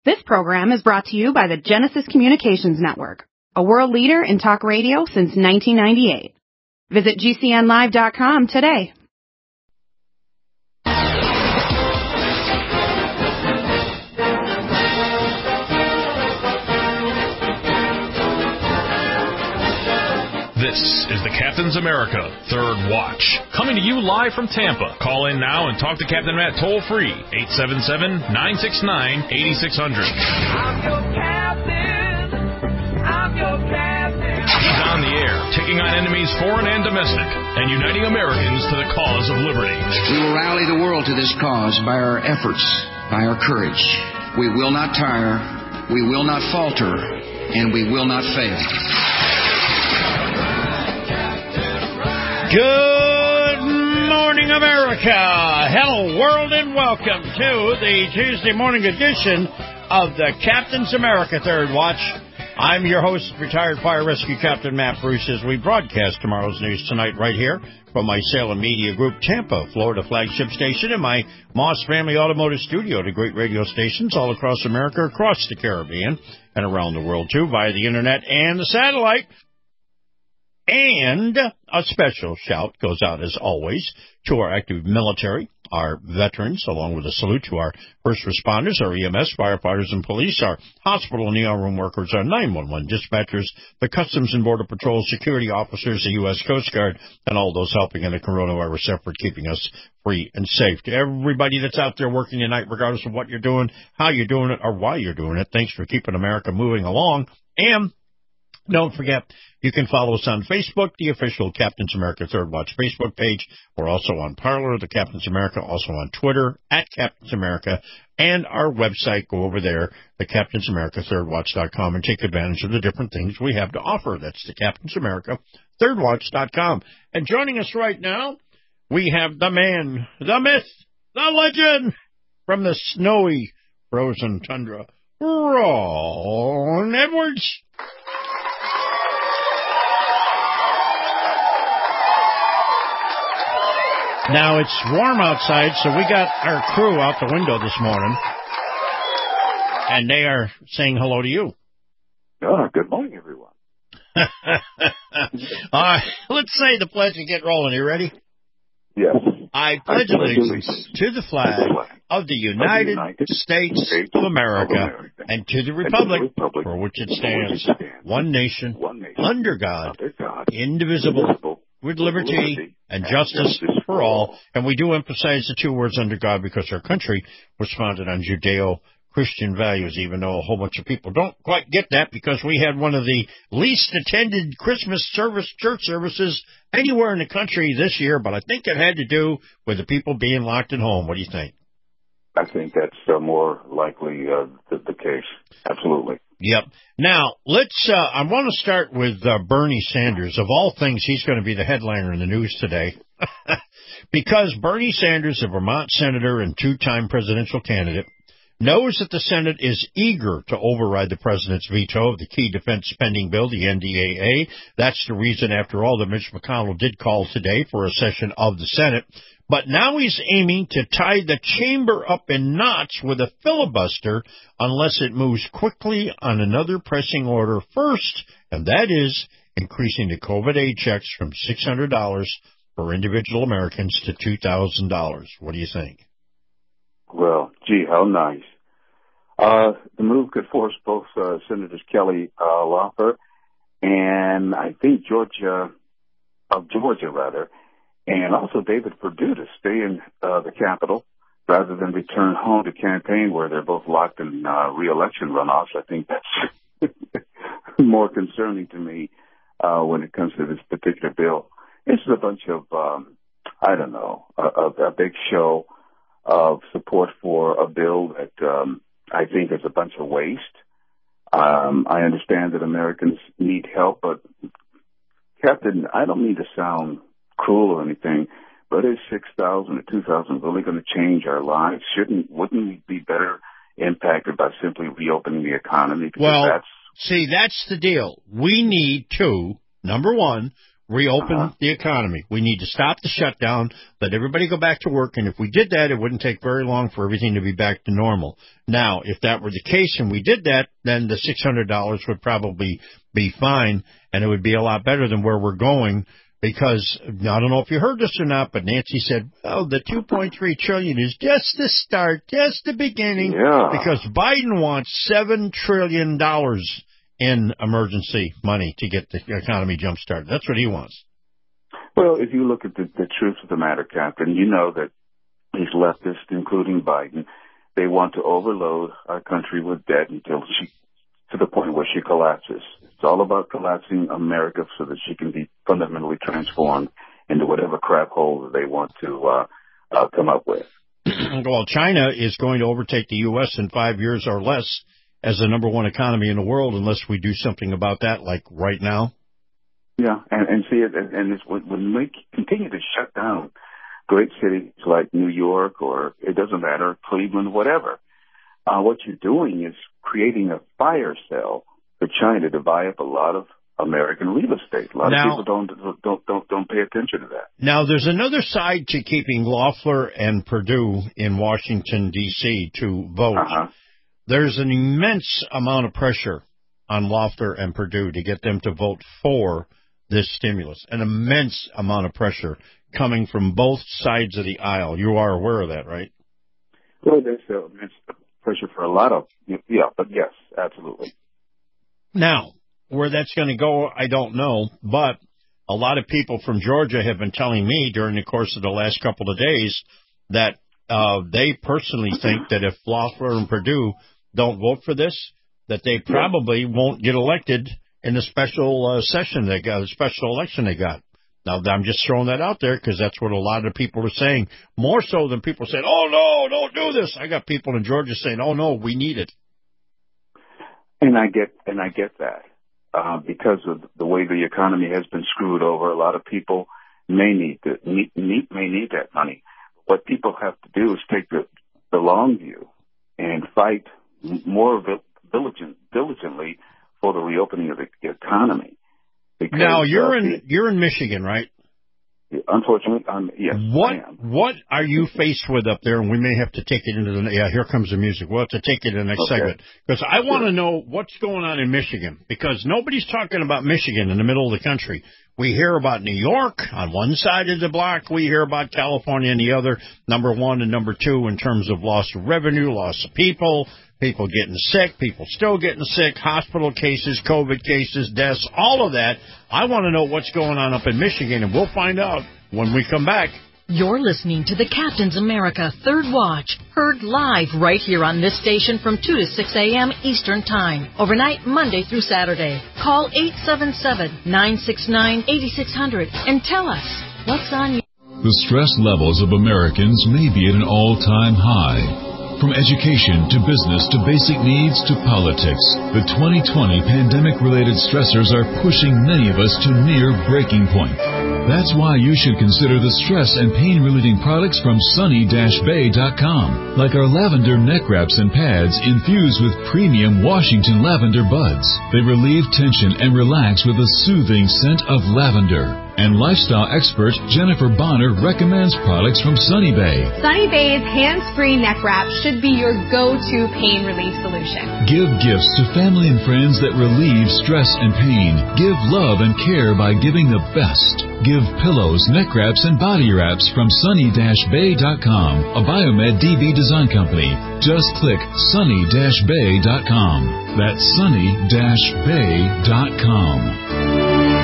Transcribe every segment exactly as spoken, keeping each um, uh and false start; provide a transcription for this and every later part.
This program is brought to you by the Genesis Communications Network, a world leader in talk radio since nineteen ninety-eight. Visit G C N live dot com today. This is the Captain's America Third Watch, coming to you live from Tampa. Call in now and talk to Captain Matt toll-free, eight seven seven, nine six nine, eight six zero zero. I'm your captain. I'm your captain. He's on the air, taking on enemies foreign and domestic, and uniting Americans to the cause of liberty. We will rally the world to this cause by our efforts, by our courage. We will not tire, we will not falter, and we will not fail. Good morning, America. Hello, world, and welcome to the Tuesday morning edition of the Captain's America Third Watch. I'm your host, retired fire rescue Captain Matt Bruce, as we broadcast tomorrow's news tonight right here from my Salem Media Group, Tampa, Florida flagship station, and my Moss Family Automotive Studio to great radio stations all across America, across the Caribbean, and around the world, too, via the Internet and the satellite. And a special shout goes out, as always, to our active military, our veterans, along with a salute to our first responders, our E M S, firefighters, and police, our hospital and E R room workers, our nine one one dispatchers, the Customs and Border Patrol security officers, the U S Coast Guard, and all those helping in the coronavirus effort, keeping us free and safe. To everybody that's out there working tonight, regardless of what you're doing, how you're doing it, or why you're doing it, thanks for keeping America moving along. And don't forget, you can follow us on Facebook, the official Captain's America Third Watch Facebook page. We're also on Parler, the Captain's America, also on Twitter, at Captain's America, and our website. Go over there, the Captain's America Third Watch dot com, and take advantage of the different things we have to offer. That's the Captain's America Third Watch dot com. And joining us right now, we have the man, the myth, the legend, from the snowy, frozen tundra, Ron Edwards. Now, it's warm outside, so we got our crew out the window this morning, and they are saying hello to you. Oh, good morning, everyone. All right, let's say the pledge and get rolling. You ready? Yes. I pledge allegiance to the flag of the United States of America and to the republic for which it stands, one nation, under God, indivisible, with liberty and justice for all. And we do emphasize the two words under God because our country was founded on Judeo-Christian values, even though a whole bunch of people don't quite get that because we had one of the least attended Christmas service church services anywhere in the country this year, but I think it had to do with the people being locked at home. What do you think? I think that's uh, more likely uh, the, the case. Absolutely. Yep. Now, let's, uh, I want to start with uh, Bernie Sanders. Of all things, he's going to be the headliner in the news today because Bernie Sanders, a Vermont senator and two-time presidential candidate, knows that the Senate is eager to override the president's veto of the key defense spending bill, the N D A A. That's the reason, after all, that Mitch McConnell did call today for a session of the Senate. But now he's aiming to tie the chamber up in knots with a filibuster unless it moves quickly on another pressing order first, and that is increasing the COVID aid checks from six hundred dollars for individual Americans to two thousand dollars. What do you think? Well, gee, how nice. Uh, the move could force both uh, Senators Kelly uh, Loeffler and I think Georgia, of Georgia rather, and also David Perdue to stay in uh, the Capitol rather than return home to campaign where they're both locked in uh, re-election runoffs. I think that's more concerning to me uh, when it comes to this particular bill. This is a bunch of, um, I don't know, a, a, a big show of support for a bill that um, I think is a bunch of waste. Um, I understand that Americans need help, but Captain, I don't mean to sound cruel or anything, but is six thousand or two thousand really going to change our lives? Shouldn't, wouldn't we be better impacted by simply reopening the economy? Because well, that's... see, that's the deal. We need to, number one, reopen Uh-huh. the economy. We need to stop the shutdown, let everybody go back to work, and if we did that, it wouldn't take very long for everything to be back to normal. Now, if that were the case and we did that, then the six hundred dollars would probably be fine, and it would be a lot better than where we're going, because I don't know if you heard this or not, but Nancy said, oh, the two point three trillion dollars is just the start, just the beginning, Yeah. because Biden wants seven trillion dollars in emergency money to get the economy jump-started. That's what he wants. Well, if you look at the, the truth of the matter, Captain, you know that these leftists, including Biden, they want to overload our country with debt until she, to the point where she collapses. It's all about collapsing America so that she can be fundamentally transformed into whatever crap hole that they want to uh, uh, come up with. Well, China is going to overtake the U S in five years or less as the number one economy in the world unless we do something about that, like right now. Yeah, and, and see it, and, and it's when, when we continue to shut down great cities like New York, or it doesn't matter, Cleveland, whatever, uh, what you're doing is creating a fire cell for China to buy up a lot of American real estate. A lot Now, of people don't don't don't don't pay attention to that. Now, there's another side to keeping Loeffler and Perdue in Washington, D C to vote. Uh-huh. There's an immense amount of pressure on Loeffler and Perdue to get them to vote for this stimulus. An immense amount of pressure coming from both sides of the aisle. You are aware of that, right? Well, there's uh, immense pressure for a lot of, yeah, but yes, absolutely. Now, where that's going to go, I don't know, but a lot of people from Georgia have been telling me during the course of the last couple of days that uh, they personally think that if Loeffler and Perdue don't vote for this, that they probably won't get elected in the special uh, session they got, the special election they got. Now, I'm just throwing that out there because that's what a lot of people are saying, more so than people saying, oh, no, don't do this. I got people in Georgia saying, oh, no, we need it. And I get and I get that. Uh, because of the way the economy has been screwed over, a lot of people may need, to, need, need may need that money. What people have to do is take the, the long view and fight more diligent, diligently for the reopening of the economy. Because, now you're uh, in the, you're in Michigan, right? Unfortunately, um, yes. What I am. what are you faced with up there? And we may have to take it into the yeah. Here comes the music. We'll have to take it in the next Okay. segment because I want to Sure. know what's going on in Michigan because nobody's talking about Michigan in the middle of the country. We hear about New York on one side of the block. We hear about California on the other. Number one and number two in terms of loss of revenue, loss of people, people getting sick, people still getting sick, hospital cases, COVID cases, deaths, all of that. I want to know what's going on up in Michigan, and we'll find out when we come back. You're listening to the Captain's America Third Watch, heard live right here on this station from two to six a.m. Eastern Time, overnight Monday through Saturday. Call eight seven seven, nine six nine, eight six zero zero and tell us what's on your... The stress levels of Americans may be at an all-time high. From education to business to basic needs to politics, the twenty twenty pandemic-related stressors are pushing many of us to near breaking point. That's why you should consider the stress and pain-relieving products from sunny dash bay dot com, like our lavender neck wraps and pads infused with premium Washington lavender buds. They relieve tension and relax with a soothing scent of lavender. And lifestyle expert Jennifer Bonner recommends products from Sunny Bay. Sunny Bay's hands-free neck wrap should be your go-to pain relief solution. Give gifts to family and friends that relieve stress and pain. Give love and care by giving the best. Give pillows, neck wraps, and body wraps from sunny dash bay dot com, a Biomed D B design company. Just click sunny dash bay dot com. That's sunny dash bay dot com.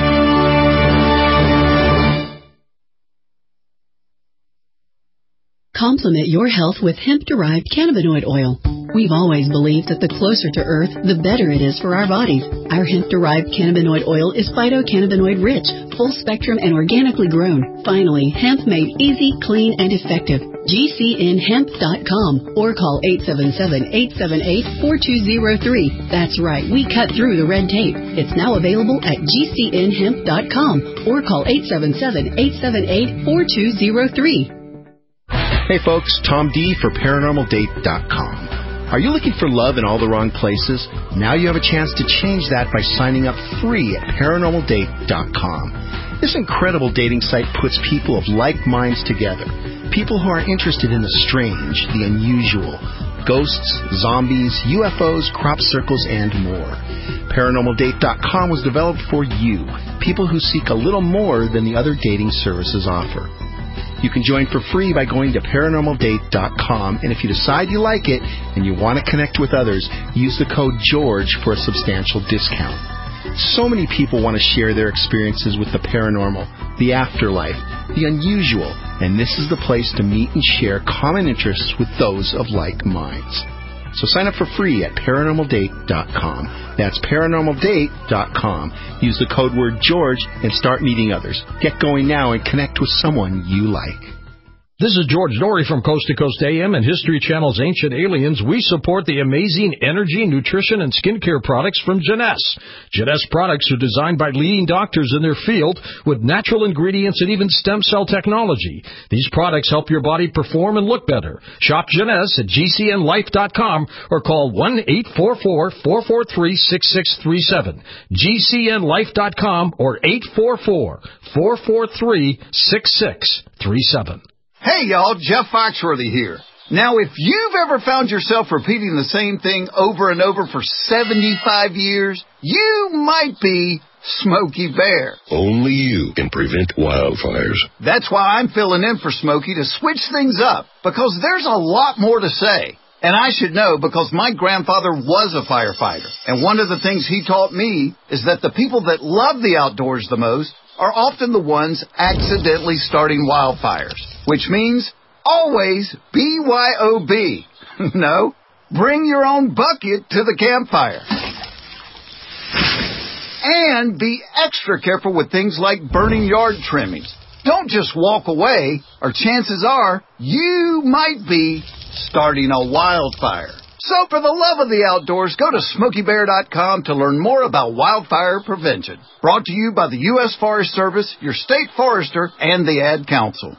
Complement your health with hemp-derived cannabinoid oil. We've always believed that the closer to Earth, the better it is for our bodies. Our hemp-derived cannabinoid oil is phytocannabinoid-rich, full-spectrum, and organically grown. Finally, hemp made easy, clean, and effective. G C N hemp dot com or call eight seven seven, eight seven eight, four two zero three. That's right, we cut through the red tape. It's now available at G C N hemp dot com or call eight seven seven, eight seven eight, four two zero three. Hey folks, Tom D for paranormal date dot com. Are you looking for love in all the wrong places? Now you have a chance to change that by signing up free at paranormal date dot com. This incredible dating site puts people of like minds together. People who are interested in the strange, the unusual, ghosts, zombies, U F Os, crop circles, and more. Paranormal Date dot com was developed for you, people who seek a little more than the other dating services offer. You can join for free by going to Paranormal Date dot com, and if you decide you like it and you want to connect with others, use the code GEORGE for a substantial discount. So many people want to share their experiences with the paranormal, the afterlife, the unusual, and this is the place to meet and share common interests with those of like minds. So sign up for free at Paranormal Date dot com. That's Paranormal Date dot com. Use the code word GEORGE and start meeting others. Get going now and connect with someone you like. This is George Dory from Coast to Coast A M and History Channel's Ancient Aliens. We support the amazing energy, nutrition, and skincare products from Jeunesse. Jeunesse products are designed by leading doctors in their field with natural ingredients and even stem cell technology. These products help your body perform and look better. Shop Jeunesse at G C N life dot com or call one eight four four, four four three, six six three seven. G C N life dot com or eight four four, four four three, six six three seven. Hey, y'all, Jeff Foxworthy here. Now, if you've ever found yourself repeating the same thing over and over for seventy-five years, you might be Smokey Bear. Only you can prevent wildfires. That's why I'm filling in for Smokey to switch things up, because there's a lot more to say. And I should know because my grandfather was a firefighter. And one of the things he taught me is that the people that love the outdoors the most are often the ones accidentally starting wildfires, which means always B Y O B. No, bring your own bucket to the campfire. And be extra careful with things like burning yard trimmings. Don't just walk away, or chances are you might be starting a wildfire. So for the love of the outdoors, go to Smokey Bear dot com to learn more about wildfire prevention. Brought to you by the U S Forest Service, your state forester, and the Ad Council.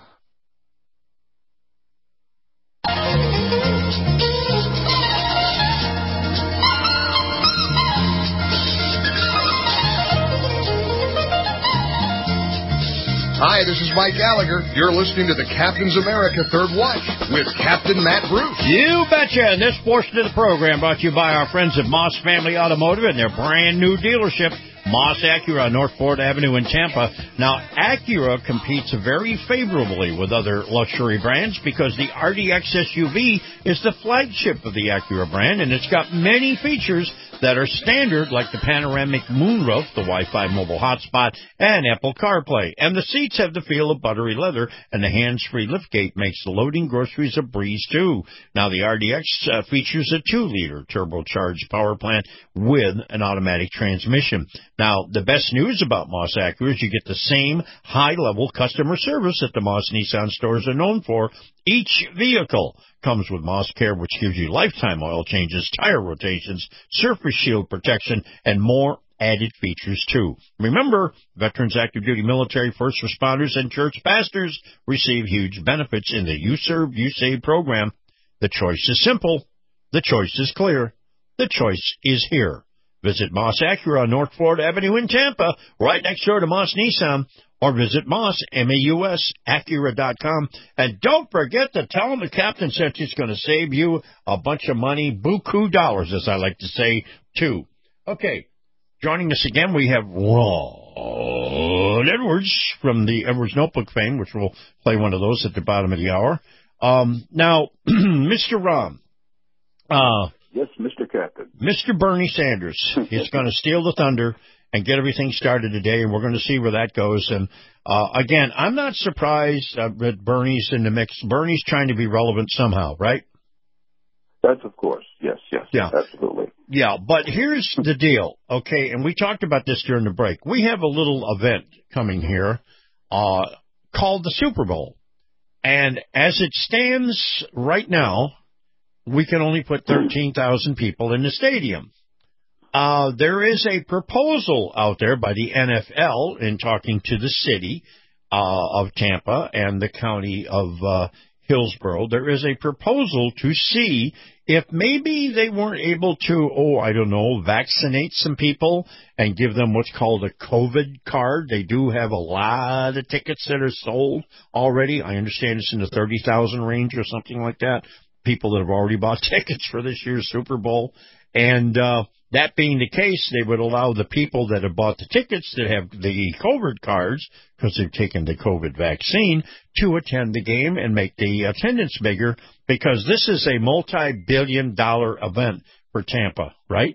Hi, this is Mike Gallagher. You're listening to the Captain's America Third Watch with Captain Matt Bruce. You betcha. And this portion of the program brought to you by our friends at Moss Family Automotive and their brand new dealership, Moss Acura on North Ford Avenue in Tampa. Now, Acura competes very favorably with other luxury brands because the R D X S U V is the flagship of the Acura brand, and it's got many features that are standard, like the panoramic moonroof, the Wi-Fi mobile hotspot, and Apple CarPlay. And the seats have the feel of buttery leather, and the hands-free liftgate makes loading groceries a breeze, too. Now, the R D X uh, features a two-liter turbocharged power plant with an automatic transmission. Now, the best news about Moss Acura is you get the same high-level customer service that the Moss Nissan stores are known for. Each vehicle comes with Moss Care, which gives you lifetime oil changes, tire rotations, surface shield protection, and more added features, too. Remember, veterans, active duty military, first responders, and church pastors receive huge benefits in the You Serve, You Save program. The choice is simple. The choice is clear. The choice is here. Visit Moss Acura on North Ford Avenue in Tampa, right next door to Moss Nissan, or visit Moss, M A U S, Acura dot com. And don't forget to tell them the captain said he's going to save you a bunch of money, buku dollars, as I like to say, too. Okay, joining us again, we have Ron Edwards from the Edwards Notebook fame, which we'll play one of those at the bottom of the hour. Um, now, Mister Ron. Uh, yes, Mister Captain. Mister Bernie Sanders is going to steal the thunder and get everything started today, and we're going to see where that goes. And, uh, again, I'm not surprised uh, that Bernie's in the mix. Bernie's trying to be relevant somehow, right? That's of course. Yes, yes, yeah. absolutely. Yeah, but here's the deal, okay, and we talked about this during the break. We have a little event coming here uh, called the Super Bowl. And as it stands right now, we can only put thirteen thousand people in the stadium. Uh, there is a proposal out there by the N F L in talking to the city uh, of Tampa and the county of uh, Hillsborough. There is a proposal to see if maybe they weren't able to, oh, I don't know, vaccinate some people and give them what's called a COVID card. They do have a lot of tickets that are sold already. I understand it's in the thirty thousand range or something like that. People that have already bought tickets for this year's Super Bowl. And uh, that being the case, they would allow the people that have bought the tickets that have the COVID cards, because they've taken the COVID vaccine, to attend the game and make the attendance bigger, because this is a multi-billion dollar event for Tampa, right?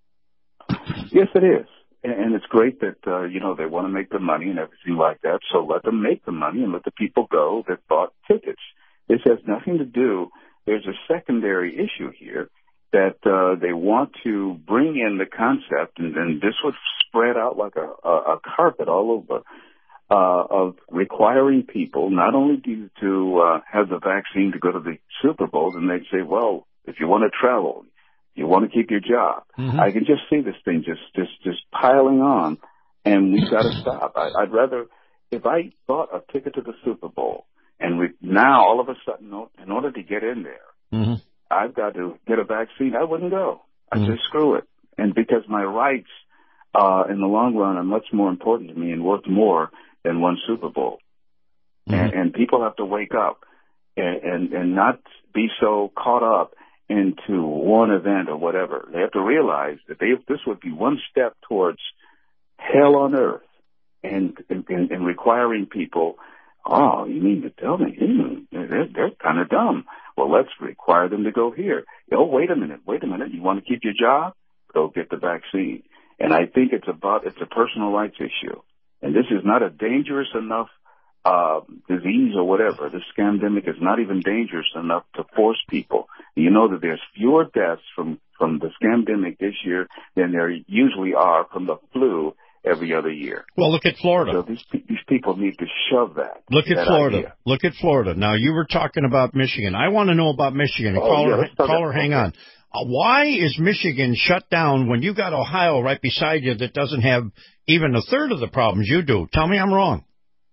Yes, it is. And it's great that, uh, you know, they want to make the money and everything like that, so let them make the money and let the people go that bought tickets. This has nothing to do, there's a secondary issue here, that uh, they want to bring in the concept, and, and this would spread out like a, a, a carpet all over, uh, of requiring people not only to, to uh, have the vaccine to go to the Super Bowl, then they'd say, well, if you want to travel, you want to keep your job. Mm-hmm. I can just see this thing just, just, just piling on, and we've got to stop. I, I'd rather, if I bought a ticket to the Super Bowl, and we now all of a sudden, in order to get in there, mm-hmm. I've got to get a vaccine, I wouldn't go. I'd mm-hmm. say screw it. And because my rights, uh, in the long run are much more important to me and worth more than one Super Bowl. Mm-hmm. And, and people have to wake up and, and, and not be so caught up into one event or whatever. They have to realize that they, this would be one step towards hell on earth and, and, and requiring people, oh, you mean to tell me? Hmm, they're, they're kind of dumb. Well, let's require them to go here. Oh, wait a minute, wait a minute. You want to keep your job? Go get the vaccine. And I think it's about, it's a personal rights issue. And this is not a dangerous enough uh, disease or whatever. This scamdemic is not even dangerous enough to force people. You know that there's fewer deaths from, from the scamdemic this year than there usually are from the flu every other year. Well, look at Florida. So these, these people need to shove that. Look at that Florida. Idea. Look at Florida. Now, you were talking about Michigan. I want to know about Michigan. Oh, caller, yeah, caller hang on. Uh, why is Michigan shut down when you got Ohio right beside you that doesn't have even a third of the problems you do? Tell me I'm wrong.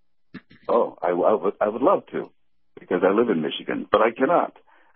Oh, I, I, would, I would love to, because I live in Michigan, but I cannot.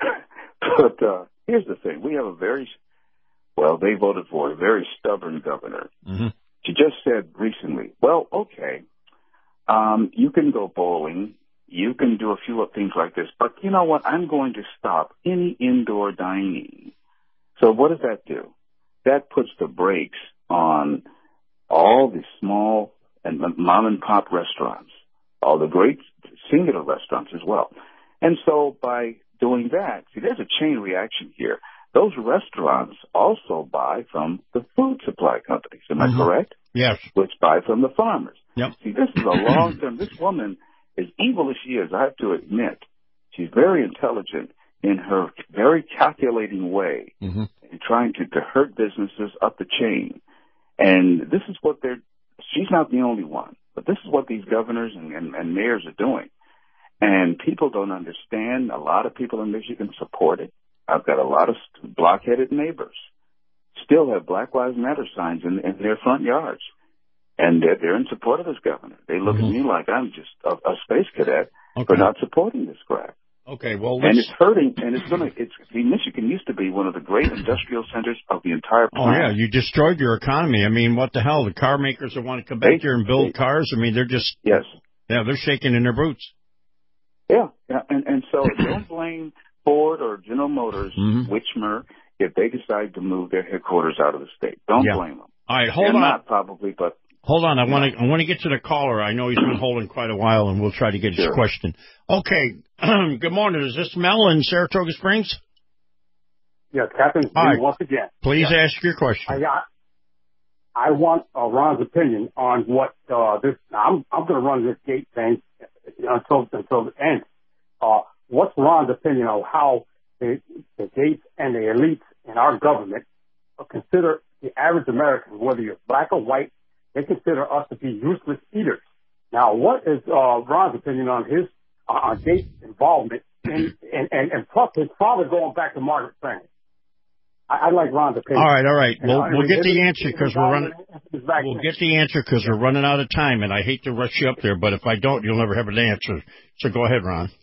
But uh, here's the thing. We have a very, well, they voted for a very stubborn governor. Mm-hmm. She just said recently, well, okay, um, you can go bowling, you can do a few of things like this, but you know what? I'm going to stop any indoor dining. So what does that do? That puts the brakes on all the small and mom and pop restaurants, all the great singular restaurants as well. And so by doing that, see, there's a chain reaction here. Those restaurants also buy from the food supply companies. Am mm-hmm. I correct? Yes. Which buy from the farmers. Yep. See, this is a long-term. This woman, as evil as she is, I have to admit, she's very intelligent in her very calculating way mm-hmm. in trying to, to hurt businesses up the chain. And this is what they're, she's not the only one, but this is what these governors and, and, and mayors are doing. And people don't understand. A lot of people in Michigan support it. I've got a lot of blockheaded neighbors still have Black Lives Matter signs in, in their front yards. And they're, they're in support of this governor. They look mm-hmm. at me like I'm just a, a space cadet okay. for not supporting this crap. Okay, well, and it's hurting, and it's going to, it's, see, Michigan used to be one of the great industrial centers of the entire planet. Oh, yeah, you destroyed your economy. I mean, what the hell? The car makers that want to come back they, here and build they, cars, I mean, they're just, yes. Yeah, they're shaking in their boots. Yeah, yeah, and, and so don't blame Ford or General Motors, mm-hmm. Wichmer, if they decide to move their headquarters out of the state. Don't yeah. blame them. All right, hold They're on. Not probably, but hold on. I want to I want to get to the caller. I know he's been holding quite a while, and we'll try to get sure. his question. Okay. Good morning. Is this Mel in Saratoga Springs? Yes, Captain. Right. Once again. Please yes. ask your question. I got. I want uh, Ron's opinion on what uh, this. I'm I'm going to run this gate thing until until it ends. Uh, what's Ron's opinion on how the, the gates and the elites in our government consider the average American, whether you're black or white, they consider us to be useless eaters. Now, what is uh, Ron's opinion on his uh, on Gates' involvement in, and, and, and plus his father going back to Margaret Sanger? I, I'd like Ron's opinion. All right, all right. We'll, and, we'll get the his, answer because we're running. We'll get the answer because we're running out of time, and I hate to rush you up there, but if I don't, you'll never have an answer. So go ahead, Ron.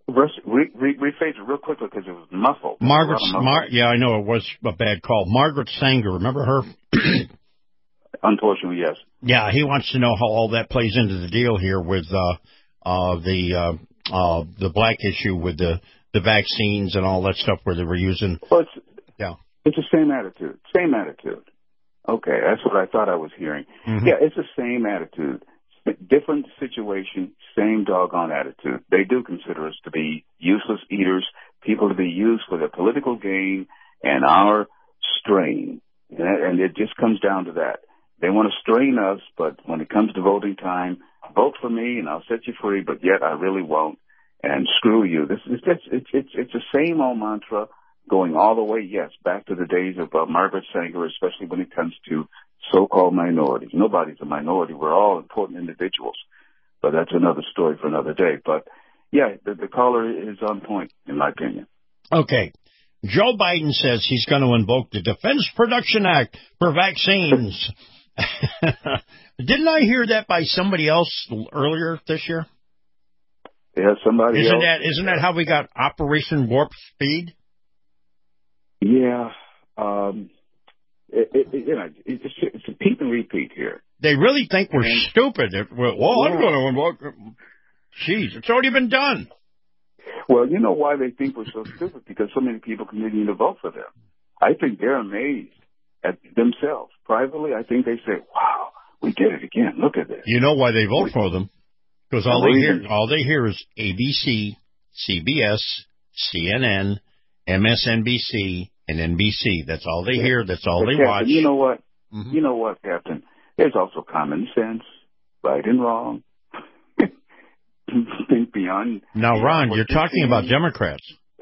Re, re, rephrase it real quickly because it was muffled. Margaret, Mar- yeah, I know it was a bad call. Margaret Sanger, remember her? Unfortunately, yes. Yeah, he wants to know how all that plays into the deal here with uh, uh, the uh, uh, the black issue with the, the vaccines and all that stuff where they were using. Well, it's, yeah, it's the same attitude. Same attitude. Okay, that's what I thought I was hearing. Mm-hmm. Yeah, it's the same attitude. Different situation, same doggone attitude. They do consider us to be useless eaters, people to be used for their political gain and our strain. And it just comes down to that. They want to strain us, but when it comes to voting time, vote for me and I'll set you free, but yet I really won't. And screw you. This is it's it's it's, it's the same old mantra going all the way, yes, back to the days of uh, Margaret Sanger, especially when it comes to so-called minorities. Nobody's a minority. We're all important individuals. But that's another story for another day. But, yeah, the, the caller is on point, in my opinion. Okay. Joe Biden says he's going to invoke the Defense Production Act for vaccines. Didn't I hear that by somebody else earlier this year? Yeah, somebody isn't else. That, isn't that how we got Operation Warp Speed? Yeah. Um, it, it, it, you know, it's, it's a repeat and repeat here. They really think we're and, stupid. Well, well yeah. I'm going to invoke. Jeez, it's already been done. Well, you know why they think we're so stupid? Because so many people continue to vote for them. I think they're amazed at themselves. Privately, I think they say, wow, we did it again. Look at this. You know why they vote for them? Because all no, they hear, all they hear is A B C, C B S, C N N, M S N B C, and N B C. That's all they yeah. hear. That's all but they Captain, watch. You know what? Mm-hmm. You know what, Captain? There's also common sense, right and wrong. Think beyond. Now, beyond Ron, you're talking seeing. about Democrats.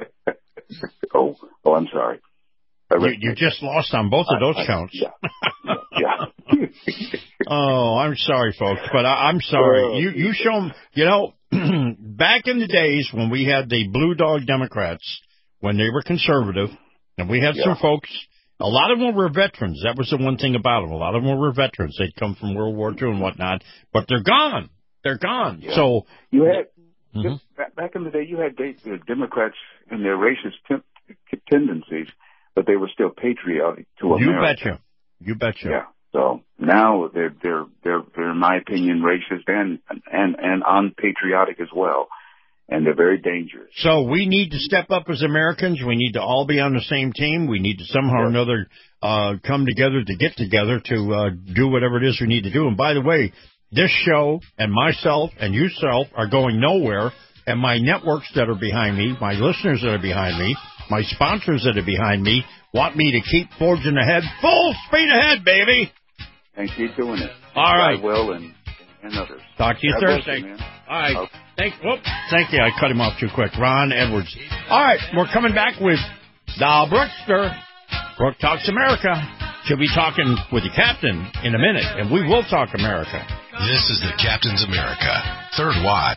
oh, oh, I'm sorry. You, you just lost on both of those I, I, counts. Yeah. yeah. oh, I'm sorry, folks, but I, I'm sorry. Uh, you you show them, you know, back in the days when we had the Blue Dog Democrats, when they were conservative, and we had yeah. some folks, a lot of them were veterans. That was the one thing about them. A lot of them were veterans. They'd come from World War Two and whatnot, but they're gone. They're gone. Yeah. So you had mm-hmm. just, back in the day, you had they, the Democrats and their racist t- tendencies, but they were still patriotic to you America. You betcha. You betcha. Yeah. So now they're they're they're, they're in my opinion, racist and and and unpatriotic as well, and they're very dangerous. So we need to step up as Americans. We need to all be on the same team. We need to somehow or another uh, come together to get together to uh, do whatever it is we need to do. And by the way, this show and myself and yourself are going nowhere, and my networks that are behind me, my listeners that are behind me, my sponsors that are behind me want me to keep forging ahead, full speed ahead, baby. And keep doing it. All right. I will, and, and others. Talk to you God Thursday. You, All right. Okay. Thank, whoop, thank you. I cut him off too quick. Ron Edwards. All right. We're coming back with Dow Brookster. Brooke Talks America. She'll be talking with the captain in a minute, and we will talk America. This is the Captain's America Third Watch.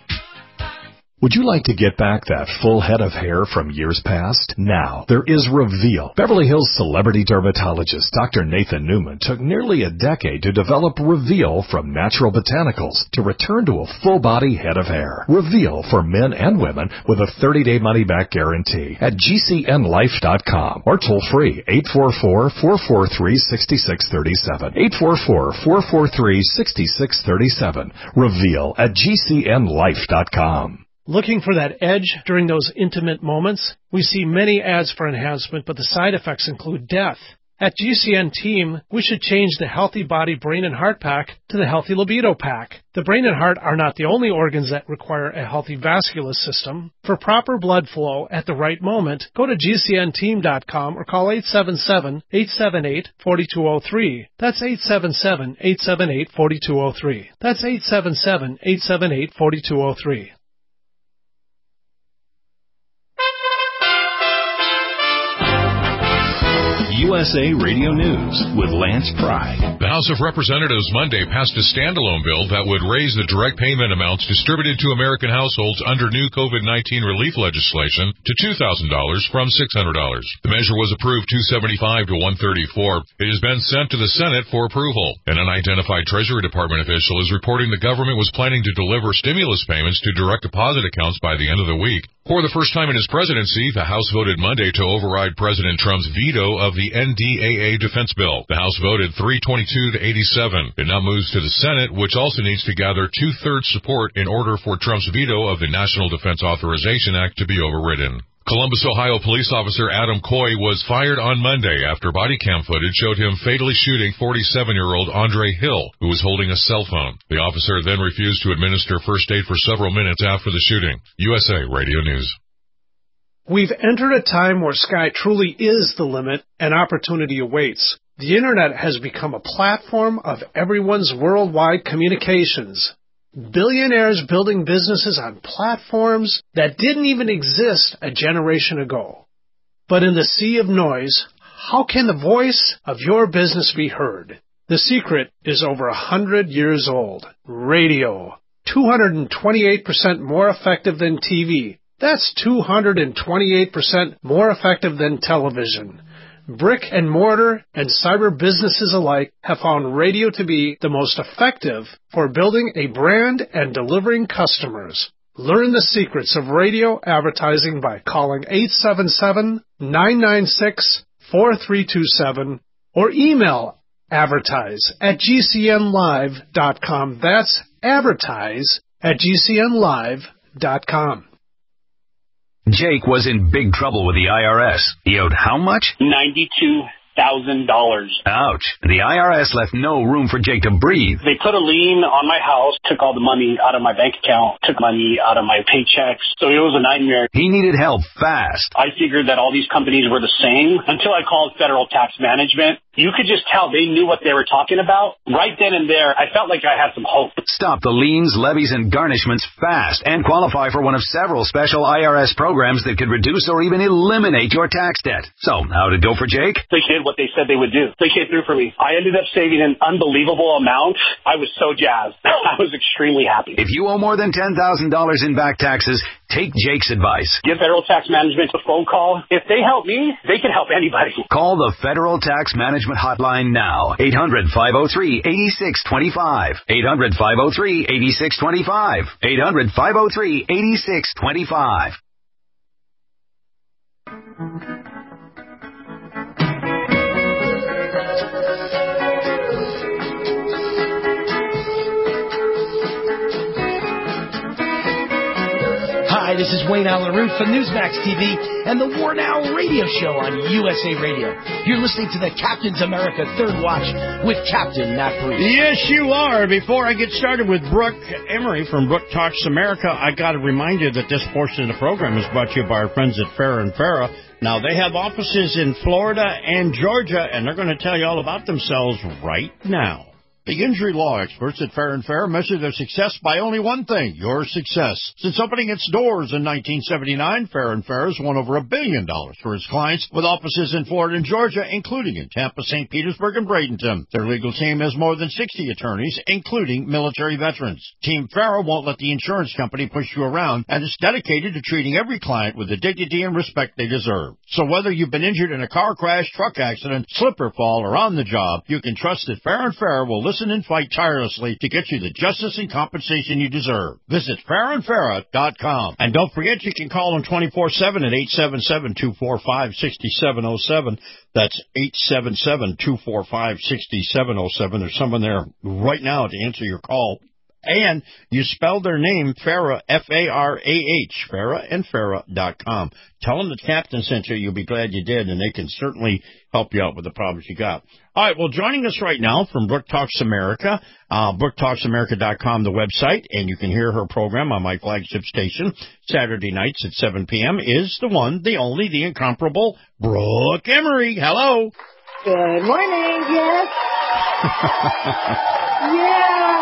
Would you like to get back that full head of hair from years past? Now, there is Reveal. Beverly Hills celebrity dermatologist Doctor Nathan Newman took nearly a decade to develop Reveal from natural botanicals to return to a full-body head of hair. Reveal for men and women with a thirty-day money-back guarantee at G C N life dot com or toll-free eight four four, four four three, six six three seven. eight four four, four four three, six six three seven. Reveal at G C N life dot com. Looking for that edge during those intimate moments? We see many ads for enhancement, but the side effects include death. At G C N Team, we should change the Healthy Body, Brain, and Heart Pack to the Healthy Libido Pack. The brain and heart are not the only organs that require a healthy vascular system. For proper blood flow at the right moment, go to G C N team dot com or call eight seven seven, eight seven eight, four two zero three. That's eight seven seven, eight seven eight, four two zero three. That's eight seven seven, eight seven eight, four two zero three. U S A Radio News with Lance Pry. The House of Representatives Monday passed a standalone bill that would raise the direct payment amounts distributed to American households under new COVID nineteen relief legislation to two thousand dollars from six hundred dollars. The measure was approved two seventy-five to one thirty-four. It has been sent to the Senate for approval. An unidentified Treasury Department official is reporting the government was planning to deliver stimulus payments to direct deposit accounts by the end of the week. For the first time in his presidency, the House voted Monday to override President Trump's veto of the N D A A defense bill. The House voted three twenty-two to eighty-seven. It now moves to the Senate, which also needs to gather two-thirds support in order for Trump's veto of the National Defense Authorization Act to be overridden. Columbus, Ohio police officer Adam Coy was fired on Monday after body cam footage showed him fatally shooting forty-seven-year-old Andre Hill, who was holding a cell phone. The officer then refused to administer first aid for several minutes after the shooting. U S A Radio News. We've entered a time where sky truly is the limit and opportunity awaits. The Internet has become a platform of everyone's worldwide communications. Billionaires building businesses on platforms that didn't even exist a generation ago. But in the sea of noise, how can the voice of your business be heard? The secret is over a hundred years old. Radio. two hundred twenty-eight percent more effective than T V. That's two hundred twenty-eight percent more effective than television. Brick and mortar and cyber businesses alike have found radio to be the most effective for building a brand and delivering customers. Learn the secrets of radio advertising by calling eight seven seven, nine nine six, four three two seven or email advertise at g c n live dot com. That's advertise at g c n live dot com. Jake was in big trouble with the I R S. He owed how much? ninety-two thousand dollars. Ouch. The I R S left no room for Jake to breathe. They put a lien on my house, took all the money out of my bank account, took money out of my paychecks. So it was a nightmare. He needed help fast. I figured that all these companies were the same until I called Federal Tax Management. You could just tell they knew what they were talking about. Right then and there, I felt like I had some hope. Stop the liens, levies, and garnishments fast and qualify for one of several special I R S programs that could reduce or even eliminate your tax debt. So, how'd it go for Jake? They did what they said they would do. They came through for me. I ended up saving an unbelievable amount. I was so jazzed. I was extremely happy. If you owe more than ten thousand dollars in back taxes, take Jake's advice. Give Federal Tax Management a phone call. If they help me, they can help anybody. Call the Federal Tax Management hotline now. eight hundred, five oh three, eight six two five. eight hundred, five oh three, eight six two five. eight hundred, five oh three, eight six two five. Hi, this is Wayne Allen Root for Newsmax T V and the War Now radio show on U S A Radio. You're listening to the Captain's America Third Watch with Captain Matt Bruce. Yes, you are. Before I get started with Brooke Emery from Brooke Talks America, I got to remind you that this portion of the program is brought to you by our friends at Farrah and Farrah. Now, they have offices in Florida and Georgia, and they're going to tell you all about themselves right now. The injury law experts at Farrah and Farrah measure their success by only one thing, your success. Since opening its doors in nineteen seventy-nine, Farrah and Farrah has won over a billion dollars for its clients with offices in Florida and Georgia, including in Tampa, Saint Petersburg, and Bradenton. Their legal team has more than sixty attorneys, including military veterans. Team Farrah won't let the insurance company push you around and is dedicated to treating every client with the dignity and respect they deserve. So whether you've been injured in a car crash, truck accident, slip or fall, or on the job, you can trust that Farrah and Farrah will listen and fight tirelessly to get you the justice and compensation you deserve. Visit farrah and farrah dot com. And don't forget you can call them twenty-four seven at eight seven seven, two four five, six seven zero seven. That's eight seven seven, two four five, six seven zero seven. There's someone there right now to answer your call. And you spell their name, Farrah, F A R A H, farrah and farrah dot com. Tell them the captain sent you. You'll be glad you did, and they can certainly help you out with the problems you got. All right, well, joining us right now from Brooke Talks America, uh, brooke talks america dot com, the website, and you can hear her program on my flagship station Saturday nights at seven p.m., is the one, the only, the incomparable Brooke Emery. Hello. Good morning, yes. Yeah.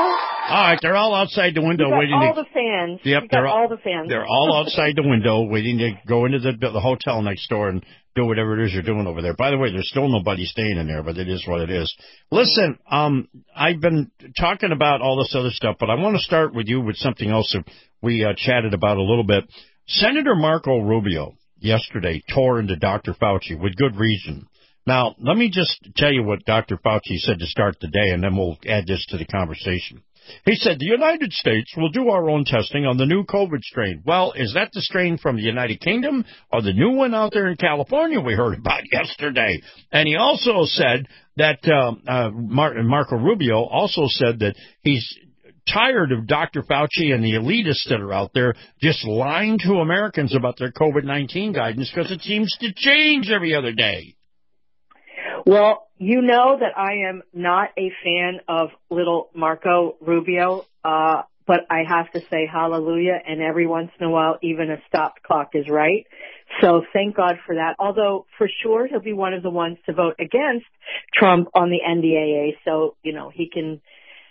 All right, they're all outside the window you got waiting all to... the fans. Yep, you got they're all the fans. They're all outside the window waiting to go into the, the hotel next door and do whatever it is you're doing over there. By the way, there's still nobody staying in there, but it is what it is. Listen, um, I've been talking about all this other stuff, but I want to start with you with something else that we uh, chatted about a little bit. Senator Marco Rubio yesterday tore into Doctor Fauci with good reason. Now, let me just tell you what Doctor Fauci said to start the day, and then we'll add this to the conversation. He said, the United States will do our own testing on the new COVID strain. Well, is that the strain from the United Kingdom or the new one out there in California we heard about yesterday? And he also said that uh, uh, Mar- Marco Rubio also said that he's tired of Doctor Fauci and the elitists that are out there just lying to Americans about their COVID nineteen guidance because it seems to change every other day. Well, you know that I am not a fan of little Marco Rubio, uh, but I have to say hallelujah, and every once in a while even a stopped clock is right. So thank God for that. Although for sure he'll be one of the ones to vote against Trump on the N D A A, so, you know, he can,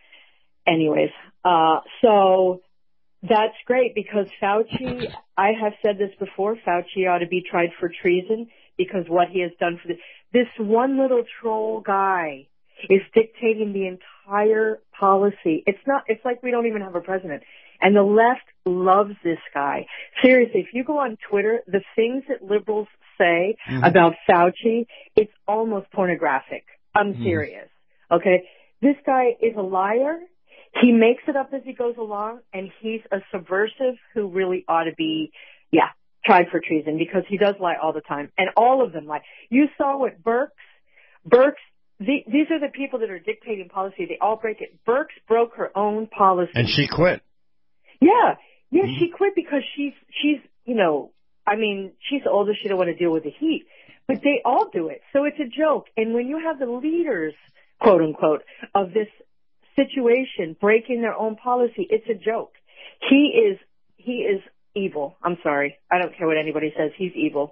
anyways. Uh, so that's great because Fauci, I have said this before, Fauci ought to be tried for treason because what he has done for the, this one little troll guy is dictating the entire policy. It's not, it's like we don't even have a president. And the left loves this guy. Seriously, if you go on Twitter, the things that liberals say mm-hmm. about Fauci, it's almost pornographic. I'm mm-hmm. serious. Okay? This guy is a liar. He makes it up as he goes along, and he's a subversive who really ought to be, yeah, tried for treason because he does lie all the time. And all of them lie. You saw what Birx, Birx, the, these are the people that are dictating policy. They all break it. Birx broke her own policy. And she quit. Yeah. Yeah, mm-hmm. she quit because she's, she's, you know, I mean, she's older. She don't want to deal with the heat. But they all do it. So it's a joke. And when you have the leaders, quote unquote, of this situation breaking their own policy, it's a joke. He is, he is evil. I'm sorry. I don't care what anybody says. He's evil.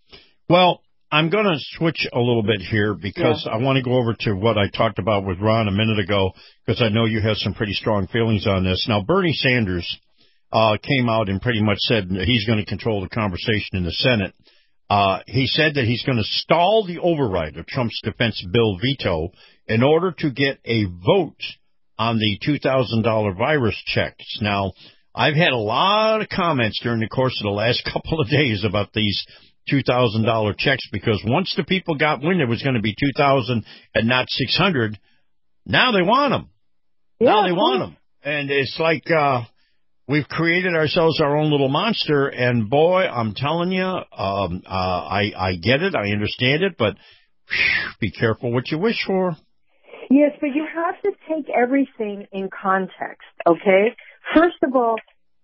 Well, I'm going to switch a little bit here because yeah. I want to go over to what I talked about with Ron a minute ago because I know you have some pretty strong feelings on this. Now, Bernie Sanders uh, came out and pretty much said that he's going to control the conversation in the Senate. Uh, he said that he's going to stall the override of Trump's defense bill veto in order to get a vote on the two thousand dollars virus checks. Now, I've had a lot of comments during the course of the last couple of days about these two thousand dollars checks because once the people got wind it was going to be two thousand dollars and not six hundred dollars, now they want them. Yeah, now they want them. And it's like uh, we've created ourselves our own little monster, and boy, I'm telling you, um, uh, I, I get it, I understand it, but whew, be careful what you wish for. Yes, but you have to take everything in context, okay? First of all,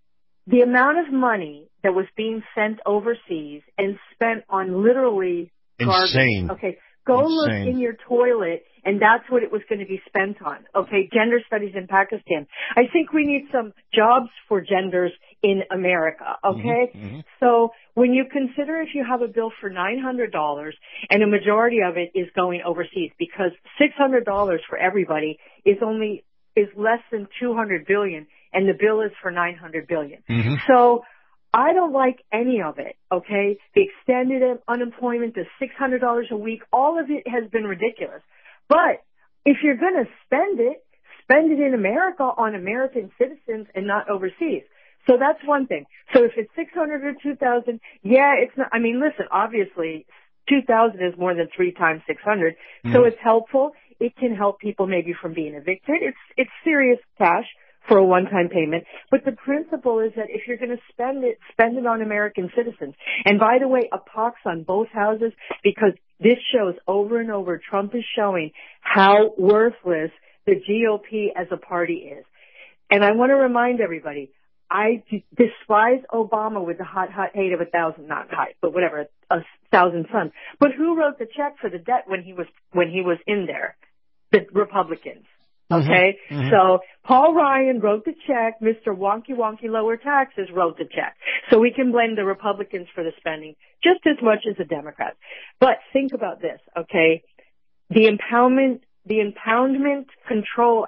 the amount of money that was being sent overseas and spent on literally insane. Garbage. Okay, go Insane. look in your toilet, and that's what it was going to be spent on. Okay, gender studies in Pakistan. I think we need some jobs for genders in America. Okay, mm-hmm, mm-hmm. So when you consider if you have a bill for nine hundred dollars and a majority of it is going overseas, because six hundred dollars for everybody is only is less than two hundred billion, and the bill is for nine hundred billion. Mm-hmm. So I don't like any of it, okay? The extended unemployment, the six hundred dollars a week, all of it has been ridiculous. But if you're going to spend it, spend it in America on American citizens and not overseas. So that's one thing. So if it's six hundred or two thousand, yeah, it's not, I mean, listen, obviously two thousand is more than three times six hundred. Mm. So it's helpful. It can help people maybe from being evicted. It's, it's serious cash for a one-time payment. But the principle is that if you're going to spend it, spend it on American citizens. And by the way, a pox on both houses, because this shows over and over, Trump is showing how worthless the G O P as a party is. And I want to remind everybody, I despise Obama with the hot, hot hate of a thousand, not hot, but whatever, a thousand suns. But who wrote the check for the debt when he was, when he was in there? The Republicans. Okay? Mm-hmm. Mm-hmm. So Paul Ryan wrote the check. Mister Wonky Wonky Lower Taxes wrote the check. So we can blame the Republicans for the spending just as much as the Democrats. But think about this, okay? The Impoundment, the Impoundment Control Act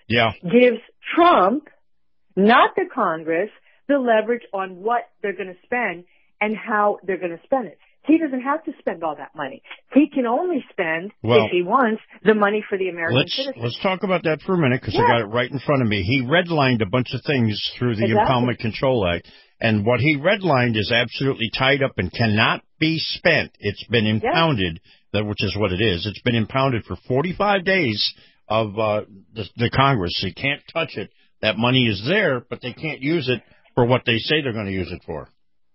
yeah. gives Trump, not the Congress, the leverage on what they're going to spend and how they're going to spend it. He doesn't have to spend all that money. He can only spend, well, if he wants, the money for the American let's, citizens. Let's talk about that for a minute, because yeah. I got it right in front of me. He redlined a bunch of things through the exactly. Impoundment Control Act, and what he redlined is absolutely tied up and cannot be spent. It's been impounded, yeah. that which is what it is. It's been impounded for forty-five days of uh, the, the Congress. So you can't touch it. That money is there, but they can't use it for what they say they're going to use it for.